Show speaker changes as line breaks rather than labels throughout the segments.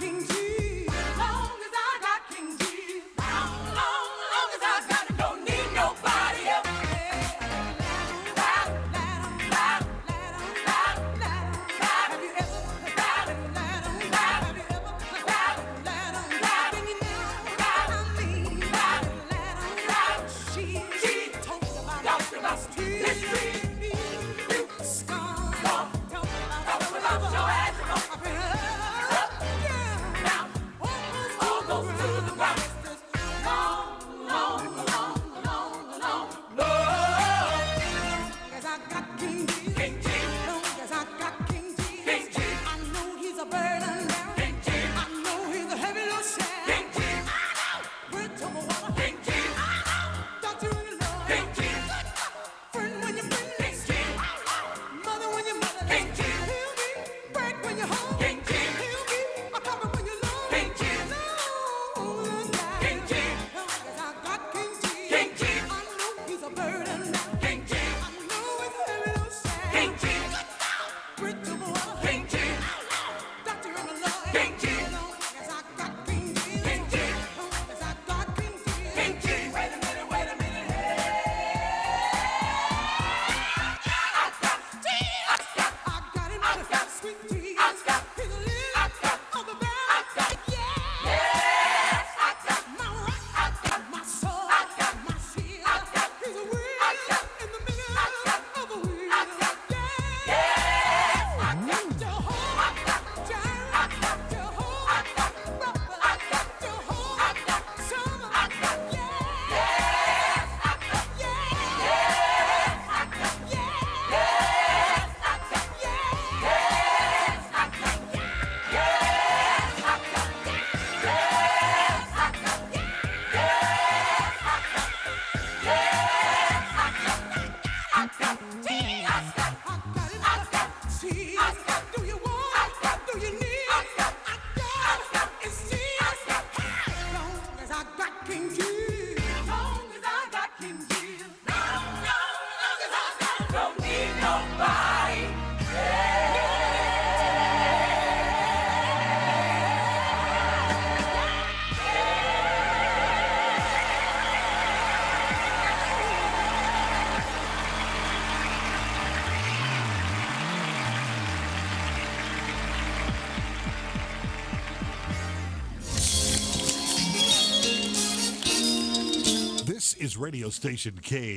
This is radio station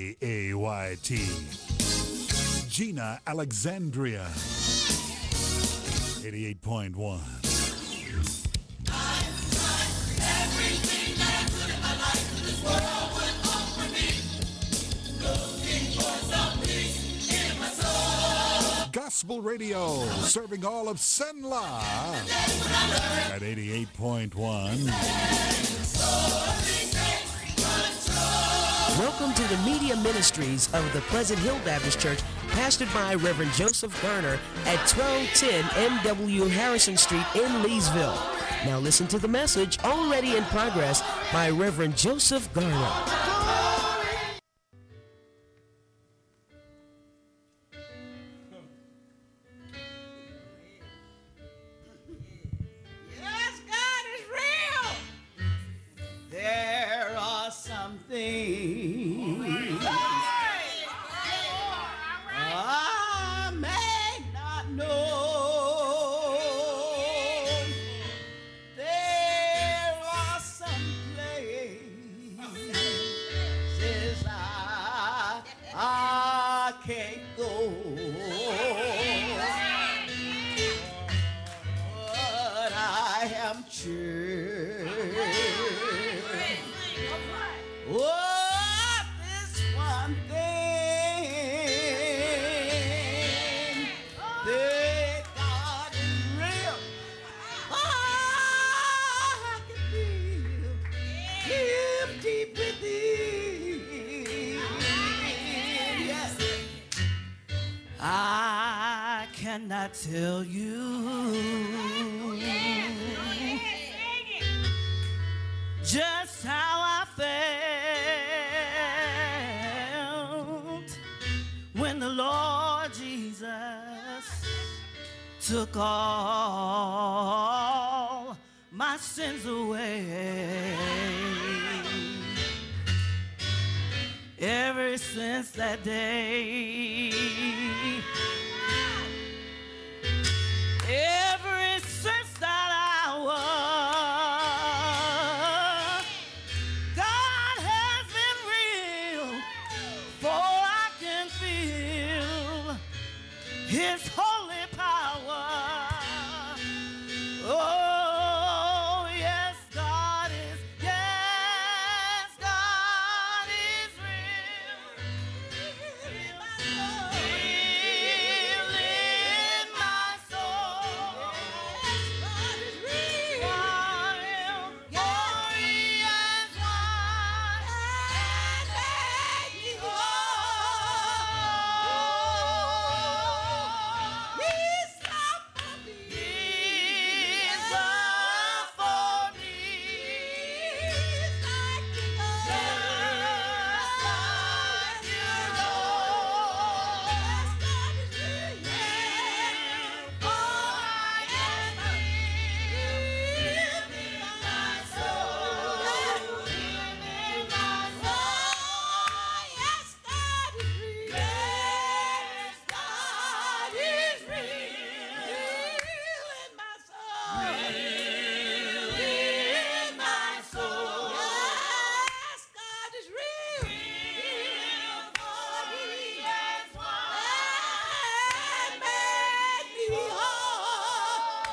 KAYT. Gina Alexandria, 88.1. Gospel radio, serving all of Senla at 88.1.
Welcome to the media ministries of the Pleasant Hill Baptist Church, pastored by Reverend Joseph Garner at 1210 NW Harrison Street in Leesville. Now listen to the message already in progress by Reverend Joseph Garner.
Tell you just how I felt when the Lord Jesus took all my sins away. Ever since that day, ever since that hour, God has been real, for I can feel His holy power. Oh, yes, God is, yes, God is real. Real in my soul. God is real. While glorious one has made me whole. He's not for me. He's not for me. He's like you, just like you, Lord. God is real. Oh, I am real in my soul. In my soul. Yes, God is real. Yes, God is real in my soul. In my soul. Yes, God is real. For He has won and made me whole.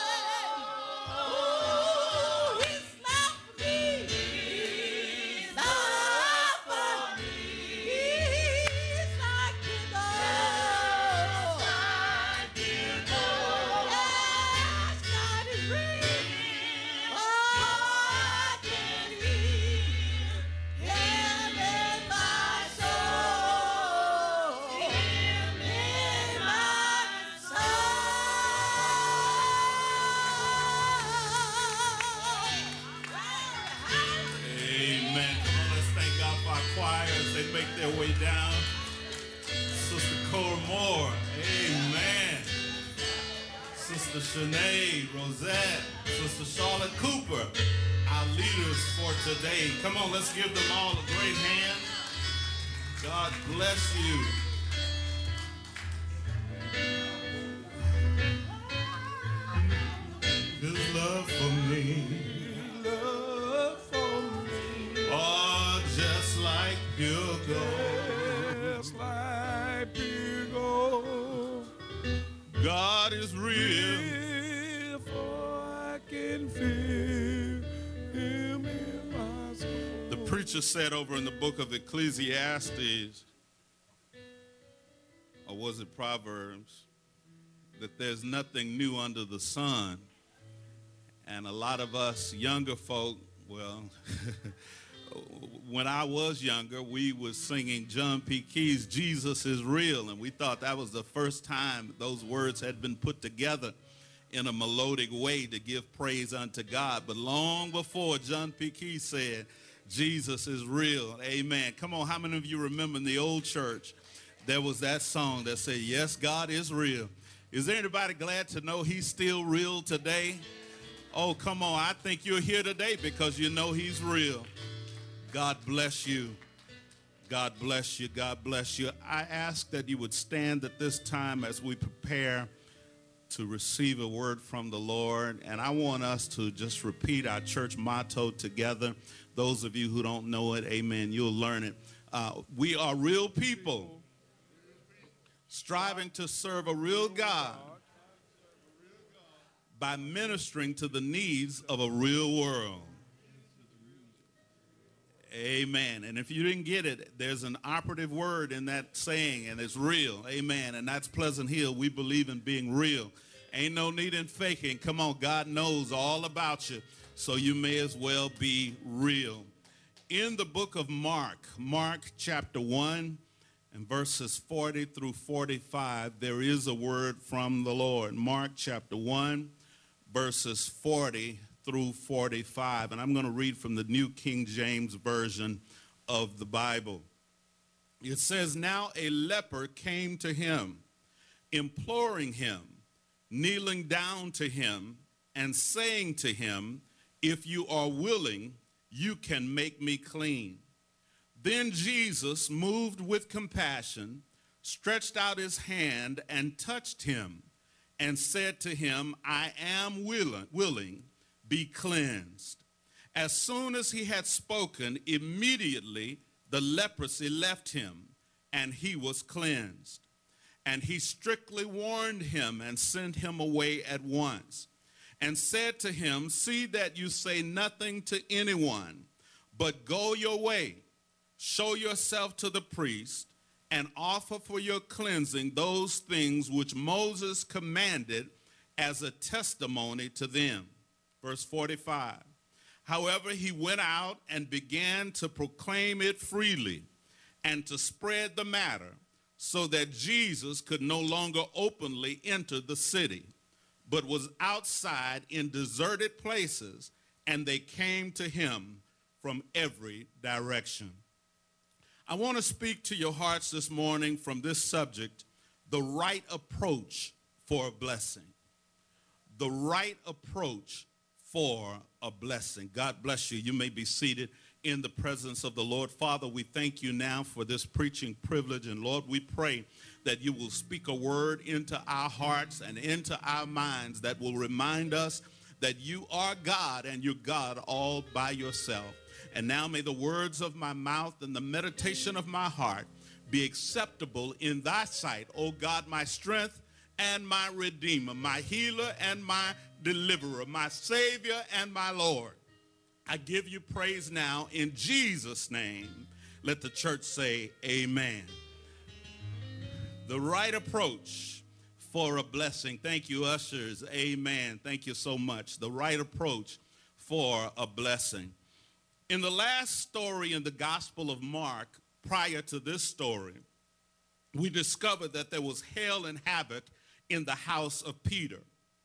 Oh, He's not for me. He's not for me. He's like you, Lord. Yes, God is real. Oh, I can hear Him in my soul. Him in my
Amen. Come on, let's thank God for our choir as they make their way down. Sister Cora Moore. Amen. Sister Shanae, Rosette, Sister Charlotte Cooper, our leaders for today. Come on, let's give them all a great hand. God bless you. His love for me. Oh, just like pure gold.
Just like pure gold.
God is real.
If I can feel Him in my soul.
The preacher said over in the book of Ecclesiastes, or was it Proverbs, that there's nothing new under the sun. And a lot of us younger folk, well, when I was younger, we was singing John P. Key's Jesus is Real, and we thought that was the first time those words had been put together in a melodic way to give praise unto God. But long before John P. Key said, Jesus is real, amen. Come on, how many of you remember in the old church, there was that song that said, yes, God is real. Is there anybody glad to know He's still real today? Oh, come on, I think you're here today because you know He's real. God bless you. God bless you. God bless you. I ask that you would stand at this time as we prepare to receive a word from the Lord. And I want us to just repeat our church motto together. Those of you who don't know it, amen, you'll learn it. We are real people striving to serve a real God by ministering to the needs of a real world. Amen. And if you didn't get it, there's an operative word in that saying, and it's real. Amen. And that's Pleasant Hill. We believe in being real. Ain't no need in faking. Come on, God knows all about you, so you may as well be real. In the book of Mark, Mark chapter 1 and verses 40 through 45, there is a word from the Lord. Mark chapter 1, verses 40 through 45. And I'm going to read from the New King James Version of the Bible. It says, now a leper came to him, imploring him, kneeling down to him, and saying to him, If you are willing, you can make me clean." Then Jesus, moved with compassion, stretched out his hand and touched him and said to him, "I am willing, be cleansed." As soon as he had spoken, immediately the leprosy left him, and he was cleansed. And he strictly warned him and sent him away at once, and said to him, "See that you say nothing to anyone, but go your way, show yourself to the priest, and offer for your cleansing those things which Moses commanded as a testimony to them." Verse 45. However, he went out and began to proclaim it freely and to spread the matter, so that Jesus could no longer openly enter the city, but was outside in deserted places, and they came to him from every direction. I want to speak to your hearts this morning from this subject, the right approach for a blessing. The right approach for a blessing. God bless you. You may be seated in the presence of the Lord. Father, we thank you now for this preaching privilege. And Lord, we pray that you will speak a word into our hearts and into our minds that will remind us that you are God and you're God all by yourself. And now may the words of my mouth and the meditation of my heart be acceptable in thy sight, O God, my strength and my redeemer, my healer and my deliverer, my savior and my Lord. I give you praise now in Jesus' name. Let the church say amen. The right approach for a blessing. Thank you, ushers. Amen. Thank you so much. The right approach for a blessing. In the last story in the Gospel of Mark, prior to this story, we discovered that there was hell and havoc in the house of Peter.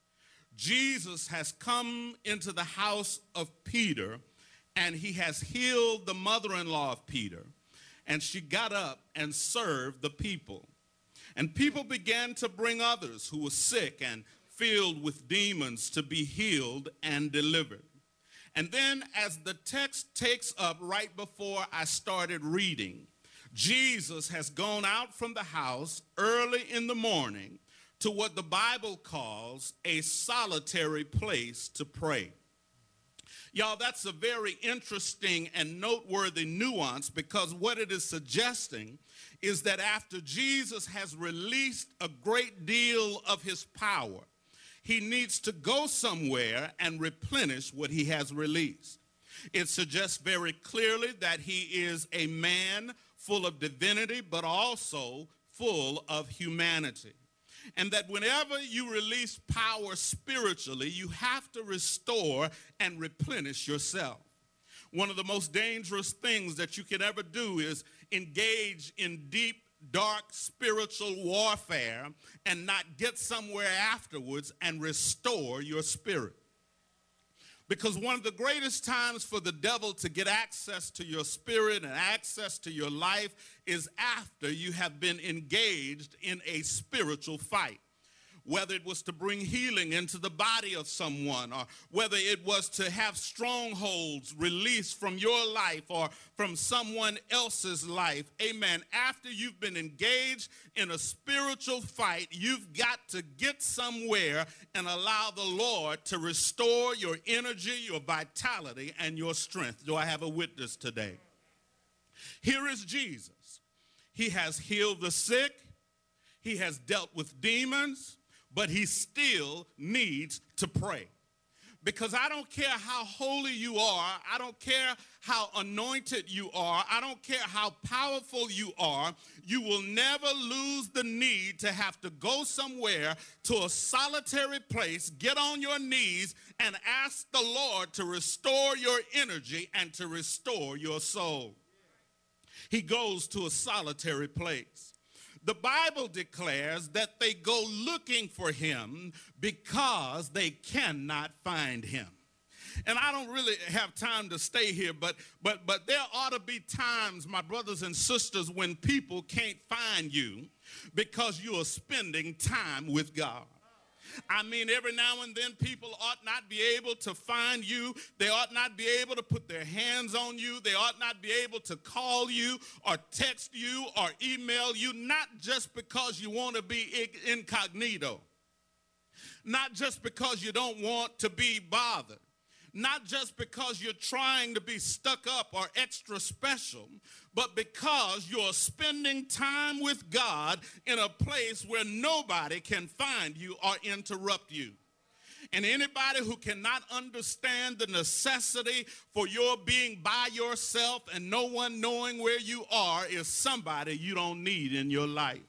Jesus has come into the house of Peter, and he has healed the mother-in-law of Peter, and she got up and served the people. And people began to bring others who were sick and filled with demons to be healed and delivered. And then as the text takes up right before I started reading, Jesus has gone out from the house early in the morning to what the Bible calls a solitary place to pray. Y'all, that's a very interesting and noteworthy nuance, because what it is suggesting is that after Jesus has released a great deal of his power, he needs to go somewhere and replenish what he has released. It suggests very clearly that he is a man full of divinity, but also full of humanity. And that whenever you release power spiritually, you have to restore and replenish yourself. One of the most dangerous things that you can ever do is engage in deep, dark spiritual warfare and not get somewhere afterwards and restore your spirit. Because one of the greatest times for the devil to get access to your spirit and access to your life is after you have been engaged in a spiritual fight. Whether it was to bring healing into the body of someone, or whether it was to have strongholds released from your life or from someone else's life. Amen. After you've been engaged in a spiritual fight, you've got to get somewhere and allow the Lord to restore your energy, your vitality, and your strength. Do I have a witness today? Here is Jesus. He has healed the sick. He has dealt with demons. But he still needs to pray. Because I don't care how holy you are, I don't care how anointed you are, I don't care how powerful you are, you will never lose the need to have to go somewhere to a solitary place, get on your knees, and ask the Lord to restore your energy and to restore your soul. He goes to a solitary place. The Bible declares that they go looking for him because they cannot find him. And I don't really have time to stay here, but there ought to be times, my brothers and sisters, when people can't find you because you are spending time with God. I mean, every now and then people ought not be able to find you. They ought not be able to put their hands on you. They ought not be able to call you or text you or email you, not just because you want to be incognito, not just because you don't want to be bothered, not just because you're trying to be stuck up or extra special, but because you're spending time with God in a place where nobody can find you or interrupt you. And anybody who cannot understand the necessity for your being by yourself and no one knowing where you are is somebody you don't need in your life.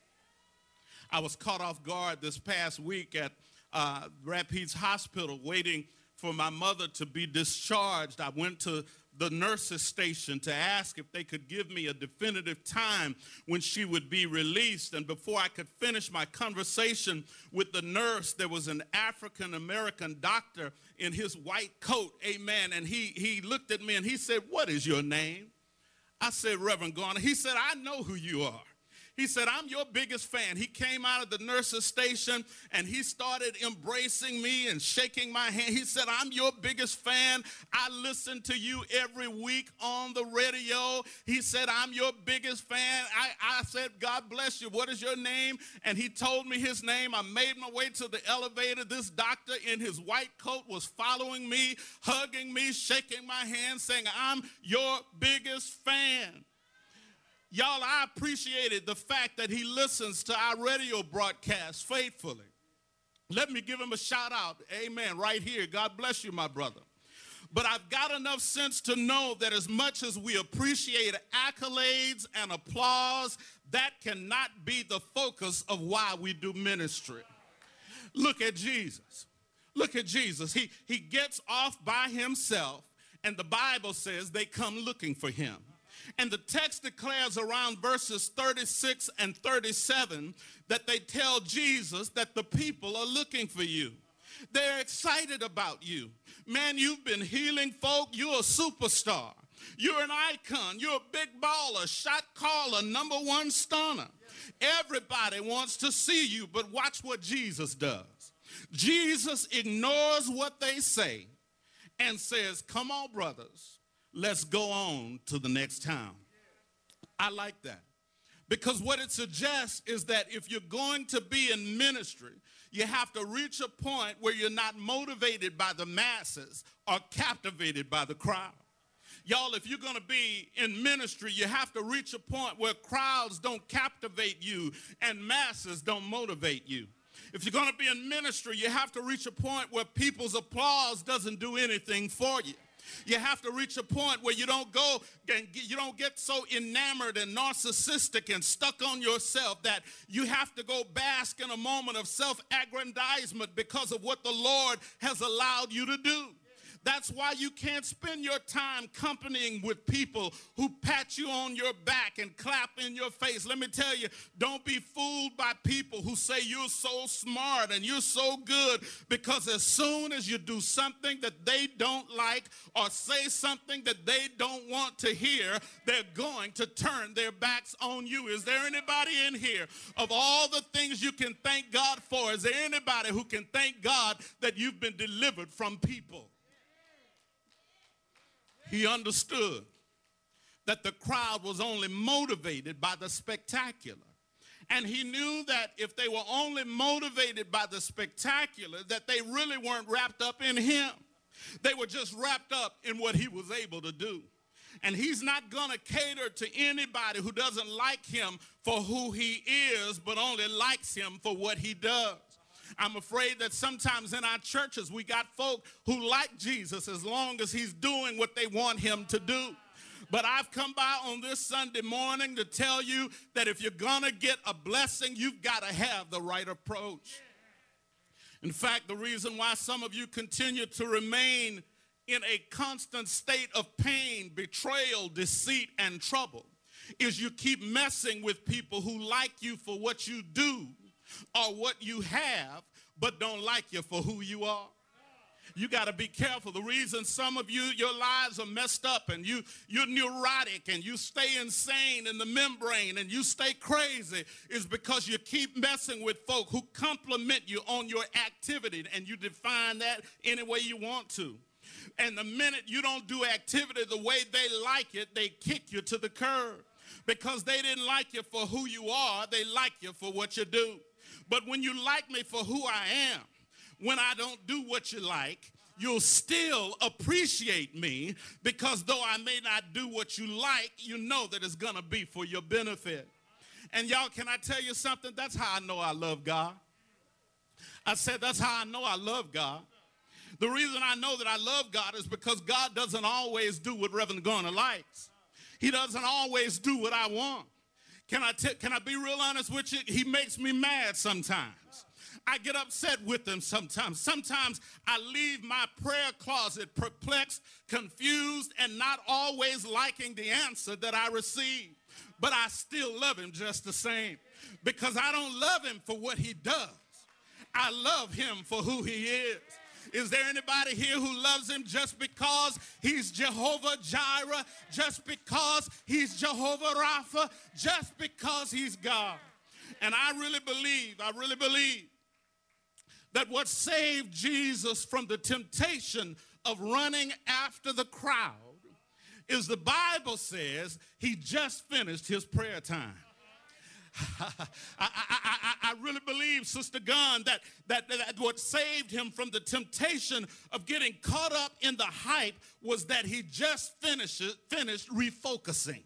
I was caught off guard this past week at Rapides Hospital waiting for my mother to be discharged. I went to the nurse's station to ask if they could give me a definitive time when she would be released. And before I could finish my conversation with the nurse, there was an African-American doctor in his white coat, amen, and he looked at me and he said, "What is your name?" I said, "Reverend Garner." He said, "I know who you are." He said, "I'm your biggest fan." He came out of the nurse's station and he started embracing me and shaking my hand. He said, "I'm your biggest fan. I listen to you every week on the radio." He said, "I'm your biggest fan." I said, "God bless you. What is your name?" And he told me his name. I made my way to the elevator. This doctor in his white coat was following me, hugging me, shaking my hand, saying, "I'm your biggest fan." Y'all, I appreciated the fact that he listens to our radio broadcast faithfully. Let me give him a shout out. Amen. Right here. God bless you, my brother. But I've got enough sense to know that as much as we appreciate accolades and applause, that cannot be the focus of why we do ministry. Look at Jesus. Look at Jesus. He gets off by himself, and the Bible says they come looking for him. And the text declares around verses 36 and 37 that they tell Jesus that the people are looking for you. They're excited about you. Man, you've been healing folk. You're a superstar. You're an icon. You're a big baller, shot caller, #1 stunner. Everybody wants to see you, but watch what Jesus does. Jesus ignores what they say and says, "Come on, brothers. Let's go on to the next town." I like that because what it suggests is that if you're going to be in ministry, you have to reach a point where you're not motivated by the masses or captivated by the crowd. Y'all, if you're going to be in ministry, you have to reach a point where crowds don't captivate you and masses don't motivate you. If you're going to be in ministry, you have to reach a point where people's applause doesn't do anything for you. You have to reach a point where you don't get so enamored and narcissistic and stuck on yourself that you have to go bask in a moment of self-aggrandizement because of what the Lord has allowed you to do. That's why you can't spend your time companying with people who pat you on your back and clap in your face. Let me tell you, don't be fooled by people who say you're so smart and you're so good, because as soon as you do something that they don't like or say something that they don't want to hear, they're going to turn their backs on you. Is there anybody in here, of all the things you can thank God for, is there anybody who can thank God that you've been delivered from people? He understood that the crowd was only motivated by the spectacular. And he knew that if they were only motivated by the spectacular, that they really weren't wrapped up in him. They were just wrapped up in what he was able to do. And he's not going to cater to anybody who doesn't like him for who he is, but only likes him for what he does. I'm afraid that sometimes in our churches we got folk who like Jesus as long as he's doing what they want him to do. But I've come by on this Sunday morning to tell you that if you're going to get a blessing, you've got to have the right approach. In fact, the reason why some of you continue to remain in a constant state of pain, betrayal, deceit, and trouble is you keep messing with people who like you for what you do or what you have, but don't like you for who you are. You got to be careful. The reason some of you, your lives are messed up and you're neurotic and you stay insane in the membrane and you stay crazy is because you keep messing with folk who compliment you on your activity, and you define that any way you want to. And the minute you don't do activity the way they like it, they kick you to the curb because they didn't like you for who you are. They like you for what you do. But when you like me for who I am, when I don't do what you like, you'll still appreciate me because though I may not do what you like, you know that it's going to be for your benefit. And y'all, can I tell you something? That's how I know I love God. I said that's how I know I love God. The reason I know that I love God is because God doesn't always do what Reverend Garner likes. He doesn't always do what I want. Can I be real honest with you? He makes me mad sometimes. I get upset with him sometimes. Sometimes I leave my prayer closet perplexed, confused, and not always liking the answer that I receive. But I still love him just the same because I don't love him for what he does. I love him for who he is. Is there anybody here who loves him just because he's Jehovah Jireh, just because he's Jehovah Rapha, just because he's God? And I really believe that what saved Jesus from the temptation of running after the crowd is the Bible says he just finished his prayer time. I really believe, Sister Gunn, that what saved him from the temptation of getting caught up in the hype was that he just finished refocusing.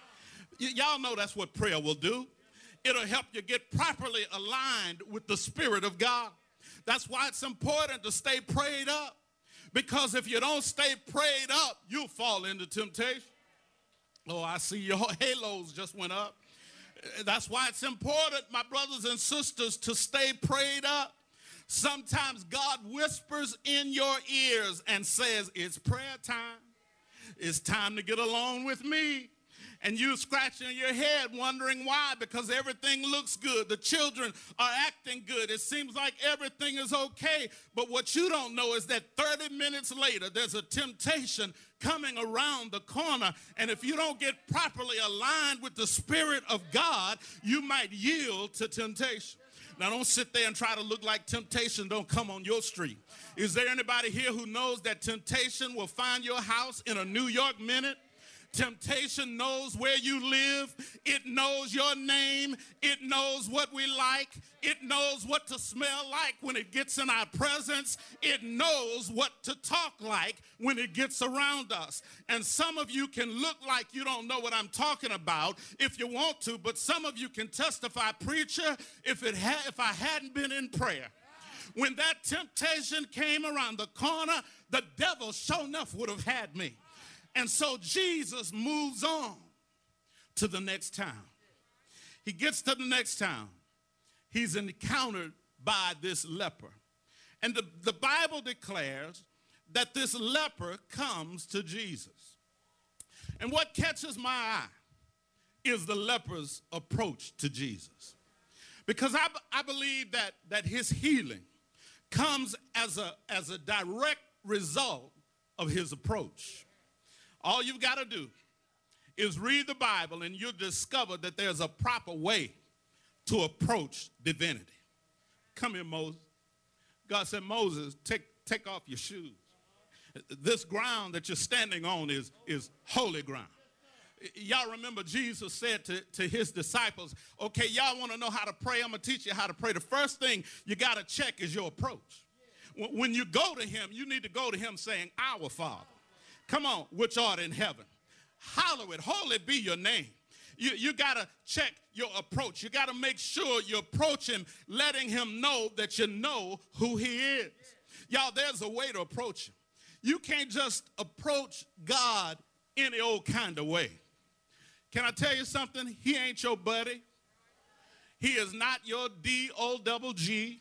Y'all know that's what prayer will do. It'll help you get properly aligned with the Spirit of God. That's why it's important to stay prayed up. Because if you don't stay prayed up, you'll fall into temptation. Oh, I see your halos just went up. That's why it's important, my brothers and sisters, to stay prayed up. Sometimes God whispers in your ears and says, it's prayer time. It's time to get along with me. And you're scratching your head wondering why, because everything looks good. The children are acting good. It seems like everything is okay. But what you don't know is that 30 minutes later, there's a temptation coming around the corner. And if you don't get properly aligned with the Spirit of God, you might yield to temptation. Now, don't sit there and try to look like temptation don't come on your street. Is there anybody here who knows that temptation will find your house in a New York minute? Temptation knows where you live. It knows your name. It knows what we like. It knows what to smell like when it gets in our presence. It knows what to talk like when it gets around us. And some of you can look like you don't know what I'm talking about if you want to, but some of you can testify, preacher, if I hadn't been in prayer. When that temptation came around the corner, the devil sure enough would have had me. And so Jesus moves on to the next town. He gets to the next town. He's encountered by this leper. And the Bible declares that this leper comes to Jesus. And what catches my eye is the leper's approach to Jesus. Because I believe that his healing comes as a direct result of his approach. All you've got to do is read the Bible and you'll discover that there's a proper way to approach divinity. Come here, Moses. God said, Moses, take off your shoes. This ground that you're standing on is holy ground. Y'all remember Jesus said to his disciples, okay, y'all want to know how to pray? I'm going to teach you how to pray. The first thing you got to check is your approach. When you go to him, you need to go to him saying, Our Father. Come on, which art in heaven. Hallowed, holy be your name. You got to check your approach. You got to make sure you approach him, letting him know that you know who he is. Y'all, there's a way to approach him. You can't just approach God any old kind of way. Can I tell you something? He ain't your buddy. He is not your D-O-double-G.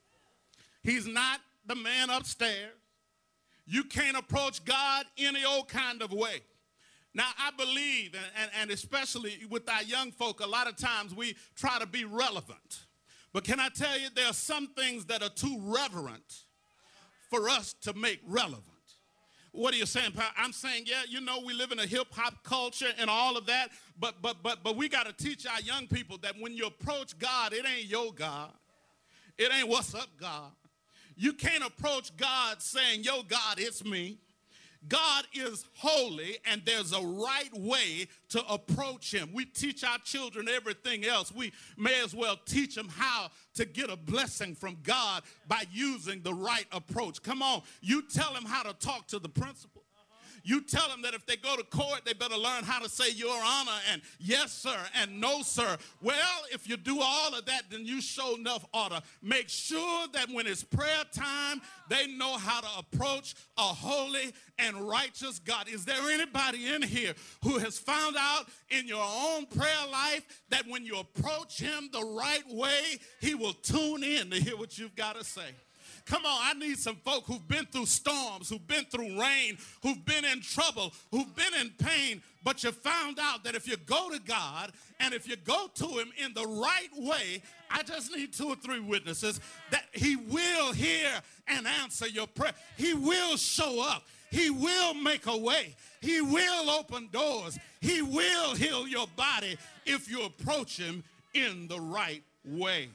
He's not the man upstairs. You can't approach God any old kind of way. Now, I believe, and especially with our young folk, a lot of times we try to be relevant. But can I tell you, there are some things that are too reverent for us to make relevant. What are you saying, Pat? I'm saying, yeah, you know, we live in a hip-hop culture and all of that, but we got to teach our young people that when you approach God, it ain't your God. It ain't what's up, God. You can't approach God saying, yo, God, it's me. God is holy, and there's a right way to approach him. We teach our children everything else. We may as well teach them how to get a blessing from God by using the right approach. Come on, you tell them how to talk to the principal. You tell them that if they go to court, they better learn how to say your honor and yes, sir, and no, sir. Well, if you do all of that, then you show enough order. Make sure that when it's prayer time, they know how to approach a holy and righteous God. Is there anybody in here who has found out in your own prayer life that when you approach him the right way, he will tune in to hear what you've got to say? Come on, I need some folk who've been through storms, who've been through rain, who've been in trouble, who've been in pain, but you found out that if you go to God and if you go to him in the right way, I just need 2 or 3 witnesses that he will hear and answer your prayer. He will show up. He will make a way. He will open doors. He will heal your body if you approach him in the right way.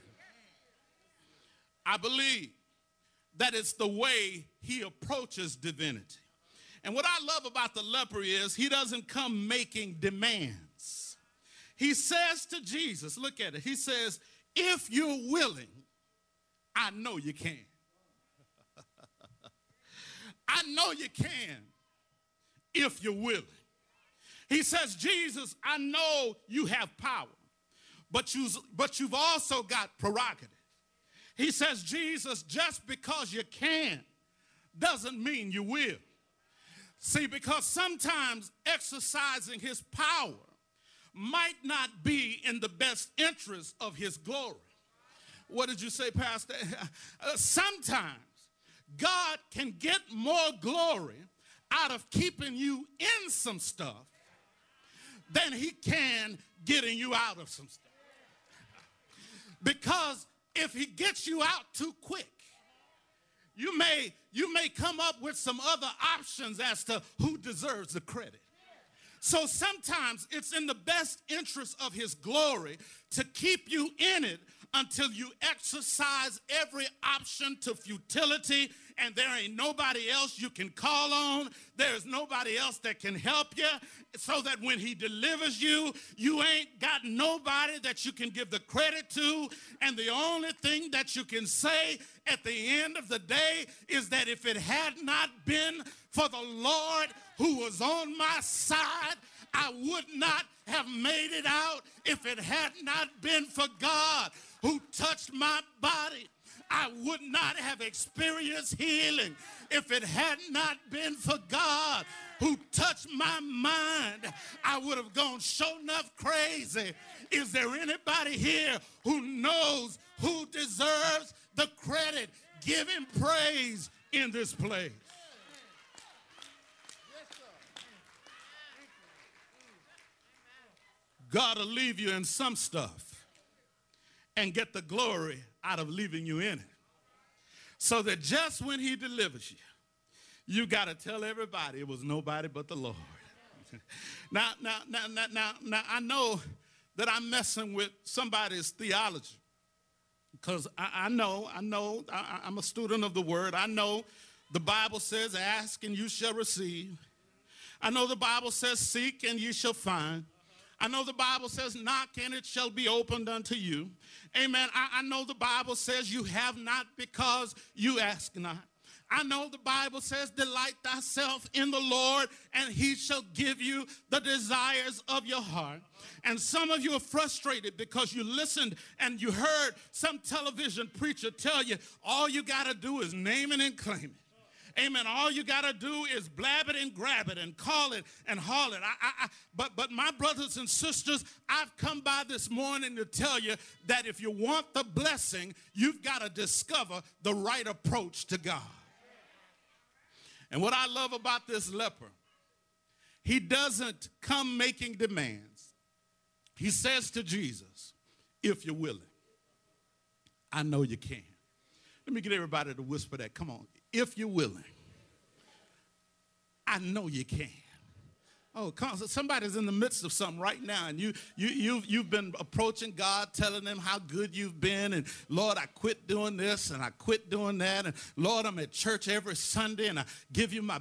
I believe that it's the way he approaches divinity. And what I love about the leper is he doesn't come making demands. He says to Jesus, look at it, he says, if you're willing, I know you can. I know you can if you're willing. He says, Jesus, I know you have power, but you've also got prerogative. He says, Jesus, just because you can doesn't mean you will. See, because sometimes exercising his power might not be in the best interest of his glory. What did you say, Pastor? Sometimes God can get more glory out of keeping you in some stuff than he can getting you out of some stuff. Because if he gets you out too quick, you may come up with some other options as to who deserves the credit. So sometimes it's in the best interest of his glory to keep you in it until you exercise every option to futility, and there ain't nobody else you can call on. There's nobody else that can help you, so that when he delivers you, you ain't got nobody that you can give the credit to. And the only thing that you can say at the end of the day is that if it had not been for the Lord who was on my side, I would not have made it out. If it had not been for God who touched my body, I would not have experienced healing. If it had not been for God who touched my mind, I would have gone sure enough crazy. Is there anybody here who knows who deserves the credit? Give him praise in this place. God will leave you in some stuff and get the glory out of leaving you in it. So that just when he delivers you, you got to tell everybody it was nobody but the Lord. Now, I know that I'm messing with somebody's theology, because I'm a student of the word. I know the Bible says, ask and you shall receive. I know the Bible says, seek and you shall find. I know the Bible says, knock and it shall be opened unto you. Amen. I know the Bible says, you have not because you ask not. I know the Bible says, delight thyself in the Lord, and he shall give you the desires of your heart. And some of you are frustrated because you listened and you heard some television preacher tell you, all you got to do is name it and claim it. Amen. All you got to do is blab it and grab it and call it and haul it. But my brothers and sisters, I've come by this morning to tell you that if you want the blessing, you've got to discover the right approach to God. And what I love about this leper, he doesn't come making demands. He says to Jesus, if you're willing, I know you can. Let me get everybody to whisper that. Come on. if you're willing. I know you can. Oh, somebody's in the midst of something right now, and you've been approaching God, telling him how good you've been, and Lord, I quit doing this, and I quit doing that, and Lord, I'm at church every Sunday, and I give you my